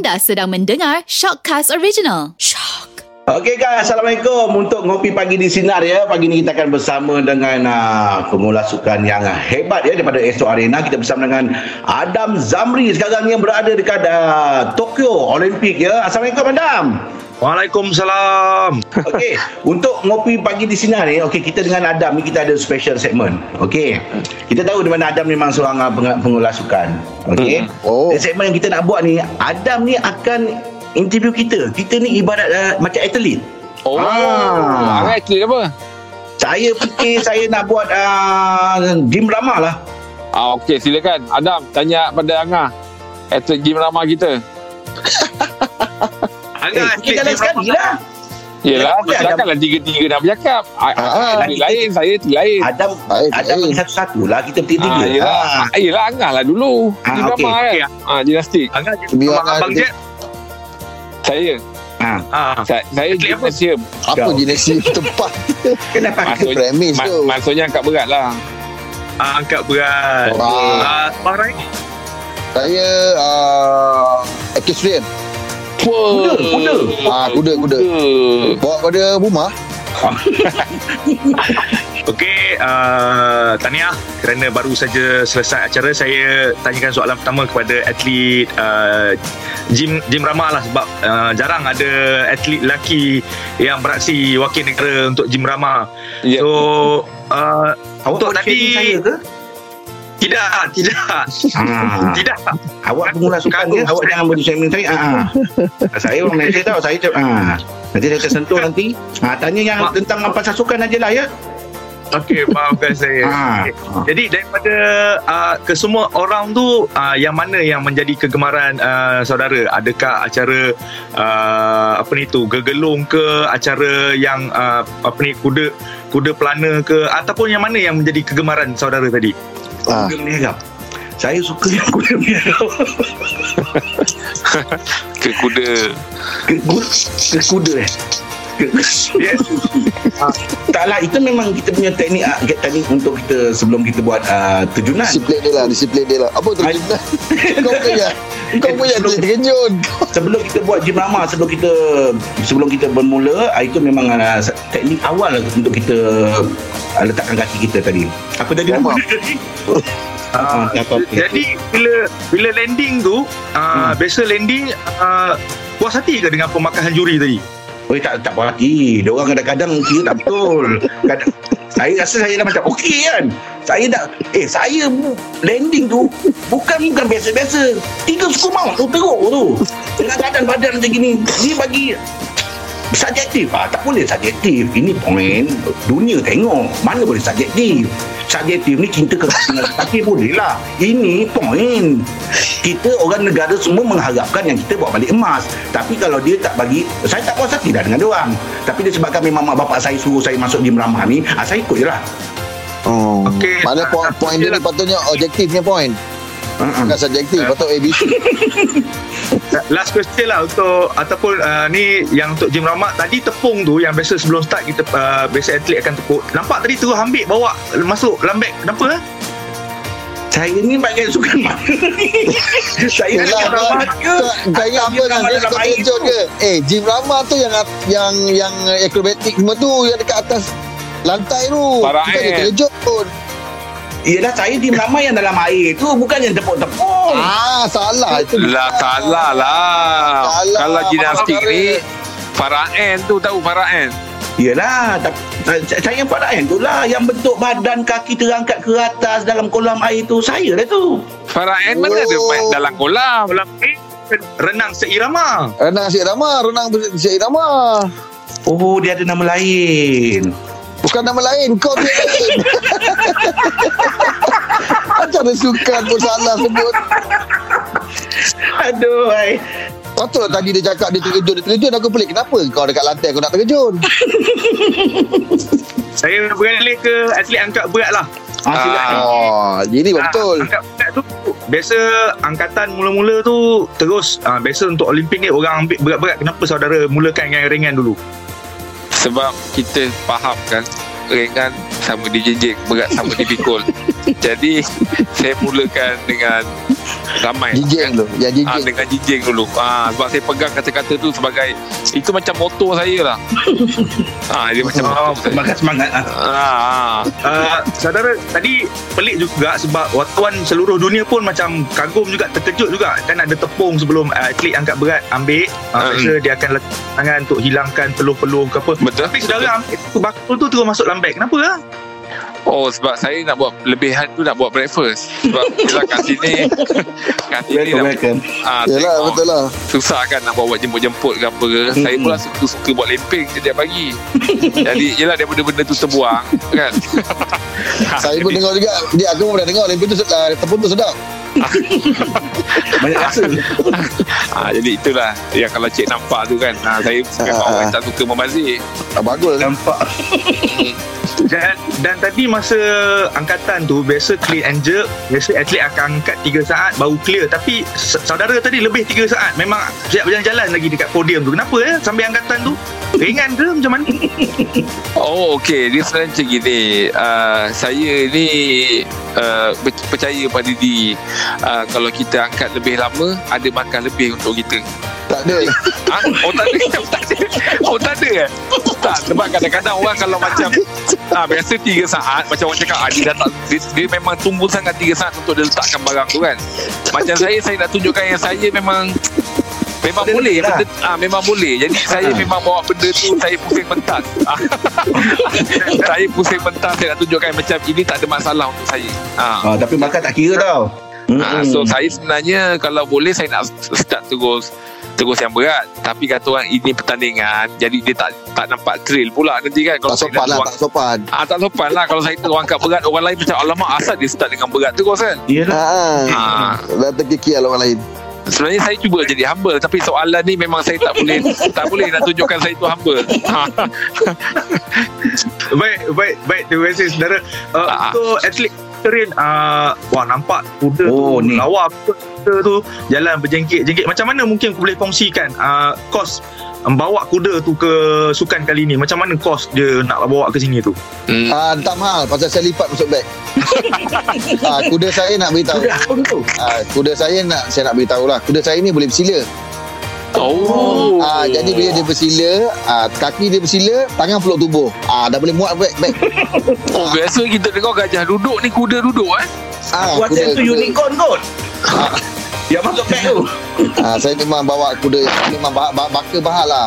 Anda sedang mendengar Shockcast Original. Shock. Okey guys, Assalamualaikum. Untuk Ngopi Pagi di Sinar ya. Pagi ni kita akan bersama dengan pengulas sukan yang hebat ya daripada Astro Arena. Kita bersama dengan Adam Zamri sekarang yang berada dekat Tokyo Olimpik ya. Assalamualaikum Adam. Waalaikumsalam. Okey, untuk Ngopi Pagi di Sinar ni, okey, kita dengan Adam ni kita ada special segment. Okey. Kita tahu di mana Adam memang seorang pengulas sukan. Okey. Dan segmen yang kita nak buat ni, Adam ni akan interview kita. Kita ni ibarat macam atlet. Atlet apa? Saya fikir saya nak buat gym ramah lah. Okey, silakan. Adam, tanya pada Angah. Atlet gym ramah kita. Angah, kita jalan sekali lah. Yelah, silakanlah tiga-tiga nak bercakap. Atlet lain, saya atlet lain. Adam bagi satu-satu lah. Kita tiga-tiga. Yelah, Angah lah dulu. Gym ramah kan. Gimnastik. Angah Abang Jet. Saya gimnasium. Apa gimnasium tempat? Kenapa? Premis tu. Maksudnya angkat berat lah. Angkat berat. Bahrain. Saya equestrian. Kuda. Bawa pada rumah. Okey, tahniah kerana baru saja selesai acara. Saya tanyakan soalan pertama kepada atlet gym ramah lah, sebab jarang ada atlet lelaki yang beraksi wakil negara untuk gym ramah. So untuk tadi saya ke? Tidak. Tidak. Awak pengulas sukan ya. Awak jangan beri segmen saya. Saya orang Malaysia tahu. Saya nanti saya tersentuh nanti. Tanya yang tentang pasal sukan aja lah ya. Okey, maafkan saya. Jadi daripada kesemua orang tu, yang mana yang menjadi kegemaran saudara? Adakah acara gegelung ke, acara yang kuda pelana ke, ataupun yang mana yang menjadi kegemaran saudara tadi? Kuda meniagap. Saya suka yang kuda meniagap. Ke kuda yes. Taklah, itu memang kita punya teknik untuk kita sebelum kita buat terjunan. Disiplin dia lah. Apa terjunan? Kau punya terjun. Sebelum kita buat gym ramah, sebelum kita bermula, itu memang teknik awal untuk kita letakkan kaki kita tadi. Apa tadi nama? Jadi bila landing tu, biasa landing puas hati ke dengan pemakahan juri tadi? Tak puas hati. Diorang kadang-kadang kira tak betul. Saya rasa saya dah macam okey kan. Saya landing tu bukan biasa-biasa. 3 suku maut tu teruk tu. Dengan keadaan badan macam gini. Ni bagi subjektif. Tak boleh subjektif. Ini point dunia tengok. Mana boleh subjektif. Subjektif ni cinta kepentingan lelaki boleh lah. Ini point. Kita orang negara semua mengharapkan yang kita bawa balik emas. Tapi kalau dia tak bagi, saya tak puas hati dah dengan dia orang. Tapi disebabkan memang mak bapak saya suruh saya masuk gym ramah ni, saya ikut je lah. Okay. Mana point dia ni patutnya objektifnya point. Bukan subjektif, patut ABC. Last question lah untuk ni yang untuk gym ramah tadi, tepung tu yang biasa sebelum start kita biasa atlet akan tepuk. Nampak tadi terus ambil bawa masuk dalam beg. Kenapa? Saya ni bagian sukan mana ni? Saya nak ramah ke? Kaya apa kan? Dia tak terjun ke? Gym ramah tu yang akrobatik semua tu, yang dekat atas lantai tu. Kita dia terjun. Yelah, saya gym ramah yang dalam air tu, bukan yang tepuk-tepuk. Salah itu. Salah lah. Kalau gimnastik ni Faraen tu, tahu Faraen? Yelah, saya Faraen tu lah yang bentuk badan kaki terangkat ke atas dalam kolam air tu. Saya lah tu. Faraen mana ada main dalam kolam? Renang seirama. Renang seirama. Oh, dia ada nama lain. Bukan nama lain, kau dia lain. Acara sukan pun salah sebut. Aduh, patutlah tadi dia cakap dia terjun. Aku pelik, kenapa kau dekat lantai aku nak terjun? Saya beralih ke atlet angkat berat lah. Ini betul. Angkat berat tu biasa angkatan mula-mula tu terus biasa untuk Olimpik ni orang ambil berat-berat. Kenapa saudara mulakan yang ringan dulu? Sebab kita faham kan, ringan sama dijinjing, berat sama dipikul. Jadi saya mulakan dengan ramai Jinjing tu. Ya, jinjing. dengan jinjing dulu. Sebab saya pegang kata-kata tu sebagai itu macam motor saya lah. Dia macam Semangat Saudara, tadi pelik juga sebab wartawan seluruh dunia pun macam kagum juga, terkejut juga. Kan ada tepung sebelum atlet angkat berat ambil. Saya rasa dia akan letak tangan untuk hilangkan peluh-peluh ke apa. Betul. Tapi saudara ambil tu bakul tu terus masuk dalam beg. Kenapa lah? Sebab saya nak buat lebihan tu, nak buat breakfast. Sebab yelah kat sini welcome. Yalah, betul lah. susah kan nak buat jemput-jemput ke apa ke. Saya pula suka buat lempeng setiap pagi. Jadi yelah, daripada benda tu terbuang kan. Saya pun dengar juga. Aku pun dah dengar lempeng tu, tepung tu sedap. Banyak rasa. Jadi itulah yang kalau cik nampak tu kan, saya memang orang tak suka membazir. Bagus. Nampak. Dan tadi masa angkatan tu biasa clean and jerk, biasa atlet akan angkat 3 saat baru clear. Tapi saudara tadi lebih 3 saat. Memang siap berjalan-jalan lagi dekat podium tu. Kenapa sambil angkatan tu? Ringan ke macam mana? Okey, dia sebenarnya macam gini. Saya ni percaya pada diri. Kalau kita angkat lebih lama, ada makan lebih untuk kita. Tak ada. Tak ada. Tak ada. Tak, sebab kadang-kadang orang kalau macam biasa 3 saat, macam orang cakap dia memang tunggu sangat 3 saat untuk dia letakkan barang tu kan. Macam saya nak tunjukkan yang saya memang boleh lah. Memang boleh. Jadi saya memang bawa benda tu, saya pusing mentas. Saya pusing mentas, saya nak tunjukkan macam ini tak ada masalah untuk saya. Tapi makan tak kira tau. So saya sebenarnya kalau boleh saya nak start terus yang berat. Tapi kata orang ini pertandingan, jadi dia tak nampak thrill pula nanti kan. Kalau tak sopan lah, tak sopan. Tak sopan lah kalau saya terus angkat berat. Orang lain macam alamak, asal dia start dengan berat terus kan. Dah terkikir lah orang lain. Sebenarnya saya cuba jadi humble, tapi soalan ni memang saya tak boleh nak tunjukkan saya tu humble. Baik, terima kasih saudara. Untuk atlet veteran, nampak kuda tu lawa kuda tu jalan berjengkit-jengkit. Macam mana mungkin boleh kongsikan kos bawa kuda tu ke sukan kali ni? Macam mana kos dia nak bawa ke sini tu? Tak mahal, pasal saya lipat masuk beg. Kuda saya nak beritahu. Kuda saya nak beritahu lah. Kuda saya ni boleh bersila. Jadi bila dia bersila, kaki dia bersila, tangan peluk tubuh. Dah boleh muat beg. Biasa kita dengar gajah duduk, ni kuda duduk Aku rasa tu unicorn kot. Yang masuk beg tu. Saya memang bawa kuda memang baka bahal lah.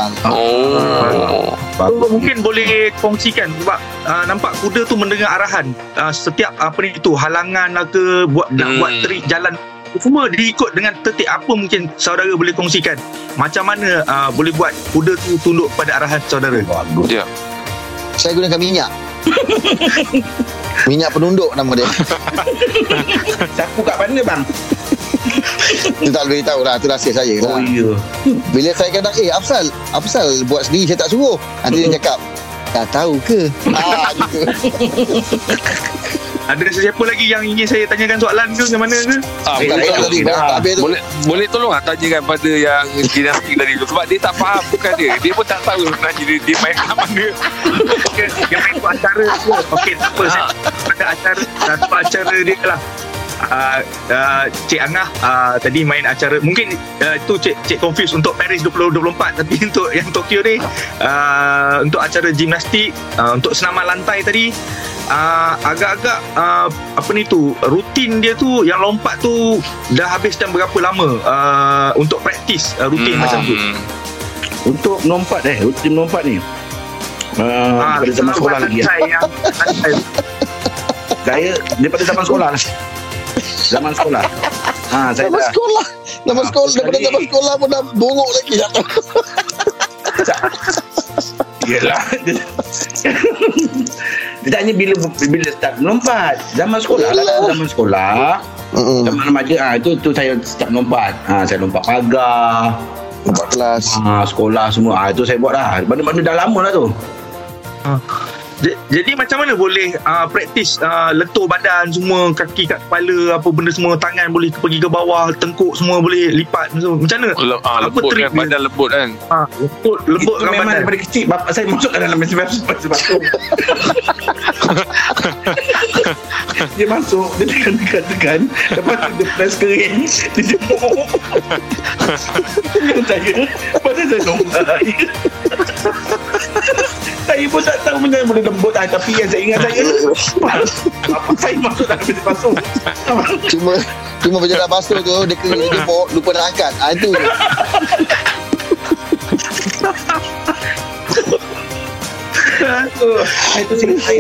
Mungkin boleh kongsikan sebab nampak kuda tu mendengar arahan. Setiap halangan ke nak buat trik jalan, semua diikut dengan tertib. Apa mungkin saudara boleh kongsikan macam mana boleh buat kuda tu tunduk pada arahan saudara? Ya. Saya gunakan minyak. Minyak penunduk nama dia. Sapu kat mana bang? Dia tak boleh tahu lah. Itu rahsia saya lah. Ya. Bila saya kadang Afsal buat sendiri, saya tak suruh. Nanti dia cakap, tak tahu ke? Gitu. Ada sesiapa lagi yang ingin saya tanyakan soalan ke macam mana ke? Boleh tolong tanyakan pada yang dinasti tadi tu. Sebab dia tak faham, bukan dia pun tak tahu sebenarnya dia main kat mana. Yang main tu acara tu. Okey, tak apa. Ada acara dia lah. Cik Angah tadi main acara, mungkin itu Cik confuse untuk Paris 2024, tapi untuk yang Tokyo ni untuk acara gimnastik, untuk senaman lantai tadi agak-agak rutin dia tu, yang lompat tu dah habiskan berapa lama untuk praktis rutin macam tu? Untuk rutin melompat ni daripada zaman sekolah lagi saya daripada zaman sekolah Zaman sekolah. Zaman sekolah pun dah bongok lagi. Yelah. Dia tanya bila start melompat. Zaman sekolah lah. Zaman sekolah. Zaman remaja itu saya start melompat. Saya lompat pagar, lompat kelas, sekolah semua. Itu saya buat dah. Mana-mana dah lama lah tu. Jadi macam mana boleh praktis letup badan semua, kaki kat kepala, apa benda semua, tangan boleh pergi ke bawah, tengkuk semua boleh lipat semua. Macam mana? Apa lembut trik kan, badan lembut kan? Lembut kan memang badan. Daripada kecil bapak saya masukkan dalam sebab tu. Dia masuk, dia tekan. Lepas tu dia press kering, dia jemur. Yang saya, pada saya nombor saya pun tak tahu benda boleh lembut lah. Tapi yang saya ingat saya, apa saya masuk dalam bilik basuh. Cuma berjalan basuh tu, dia kering, dia jemur, lupa nak angkat. Itu je. Itu sini saya.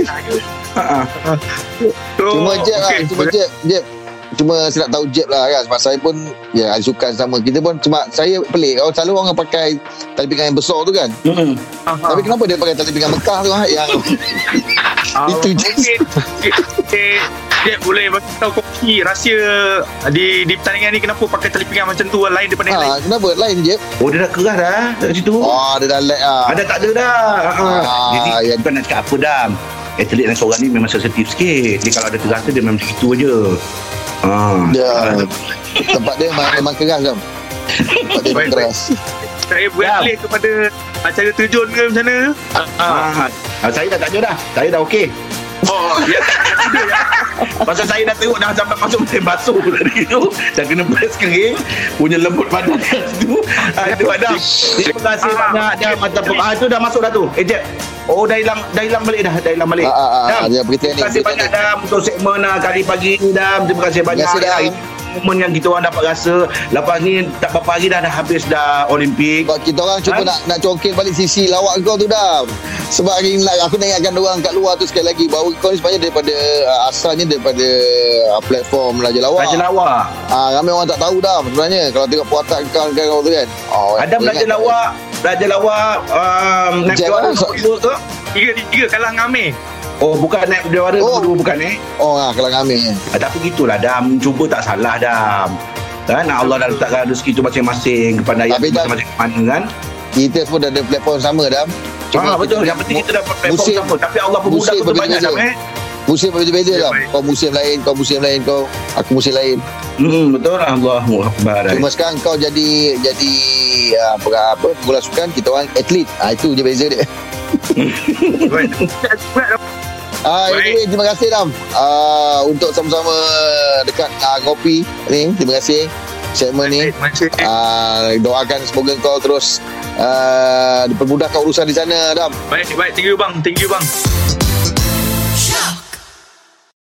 Cuma Jeb lah. Cuma saya nak tahu Jeb lah kan. Sebab saya pun ahli sukan sama. Kita pun cuma saya pelik. Kalau selalu orang pakai tali pinggang yang besar tu kan. Tapi kenapa dia pakai tali pinggang Mekah tu yang itu je. Jeb boleh bagi tahu kopi rahsia di pertandingan ni kenapa pakai tali pinggang macam tu lain daripada yang lain. Kenapa lain Jeb? Oh, dia dah keras dah kat situ. Dia dah lag lah. Ada tak ada dah. Jadi bukan nak cakap apa dah. Atlet yang seorang ni memang sensitif sikit. Dia kalau ada keras tu dia memang macam itu je. Tempat dia memang keras kan. Tempat dia memang keras. Saya beratlet kepada acara terjun ke macam mana? Saya dah tak ada dah. Saya dah okey. Pasal saya dah tengok dah sampai masuk mesin basuh tadi tu. Dah kena press kering. Punya lembut badan kat situ. Aduh Adam. Terima kasih banyak Adam. Itu dah masuk dah tu. Jeb. Dah hilang balik dah. Dah hilang balik. Dam, terima kasih banyak Dam untuk segmen kali pagi ni Dam. Terima kasih banyak. Momen yang kita orang dapat rasa. Lepas ni tak berapa hari dah habis dah Olimpik. Sebab kita orang cuba nak congkel balik sisi lawak kau tu dah. Sebab hari ni aku nak ingatkan orang kat luar tu sekali lagi bahawa kau ni sebenarnya daripada asalnya daripada platform Raja Lawak. Ramai orang tak tahu dah sebenarnya kalau tengok puatan kau tu kan. Ada Raja Lawak naik juara ke? Tiga kalah dengan Amir. Bukan naik juara dua bukan kalah Amir. Tapi gitulah Dam, cuba tak salah Dam. Kan Allah dah letakkan rezeki tu masing-masing kepandaian masing-masing mana kan. Kita pun dah ada platform sama Dam. Betul. Yang penting kita dapat platform sama. Tapi Allah pun mudah betul banyak Dam. Musim berbeza Dam. Kau musim lain, aku musim lain. Betul lah. Allahu Akbar. Cuma sekarang kau jadi bola sukan, kita orang atlet. Itu je beza dia. Anyway, terima kasih Dam untuk sama-sama dekat kopi ni. Terima kasih segmen ni. Doakan semoga kau terus dipermudahkan urusan di sana Dam. Baik, thank you bang.